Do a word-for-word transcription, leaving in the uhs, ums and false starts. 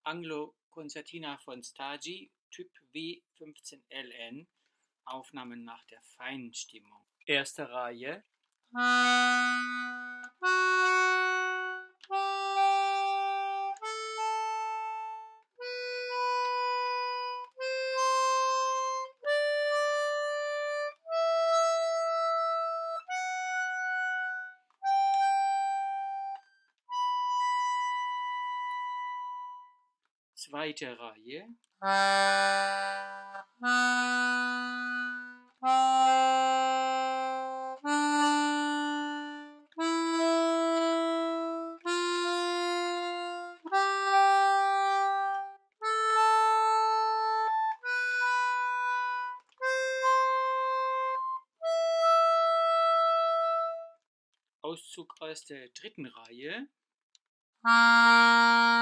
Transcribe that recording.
Anglo-Concertina von Stagi, Typ W fünfzehn L N, Aufnahmen nach der Feinstimmung. Erste Reihe. Zweite Reihe. Auszug aus der dritten Reihe.